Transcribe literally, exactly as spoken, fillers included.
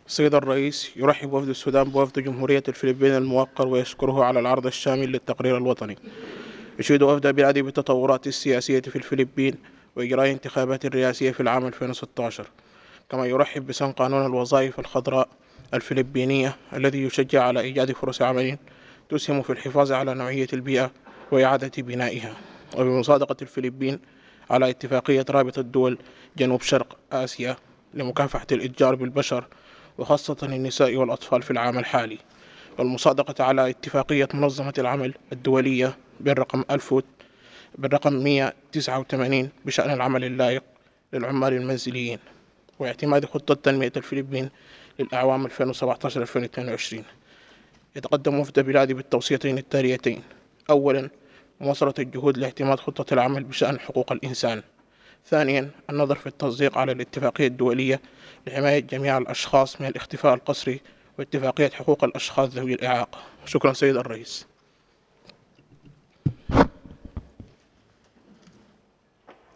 سيد الرئيس، يرحب وفد السودان بوفد جمهورية الفلبين الموقر ويشكره على العرض الشامل للتقرير الوطني. يشيد وفد بلادي بالتطورات السياسية في الفلبين وإجراء انتخابات رئاسية في العام ألفين وستة عشر، كما يرحب بسن قانون الوظائف الخضراء الفلبينية الذي يشجع على إيجاد فرص عمل تسهم في الحفاظ على نوعية البيئة وإعادة بنائها، وبمصادقة الفلبين على اتفاقية رابطة الدول جنوب شرق آسيا لمكافحة الإتجار بالبشر وخاصة النساء والأطفال في العام الحالي، والمصادقة على اتفاقية منظمة العمل الدولية بالرقم ألف بالرقم مئة وتسعة وثمانين بشأن العمل اللائق للعمال المنزليين، واعتماد خطة تنمية الفلبين للأعوام ألفين وسبعة عشر ألفين واثنين وعشرين. يتقدم وفد بلادي بالتوصيتين التاليتين: أولاً، مواصلة الجهود لاعتماد خطة العمل بشأن حقوق الإنسان. ثانياً، النظر في التصديق على الاتفاقية الدولية لحماية جميع الأشخاص من الاختفاء القسري واتفاقية حقوق الأشخاص ذوي الإعاقة. شكراً سيد الرئيس.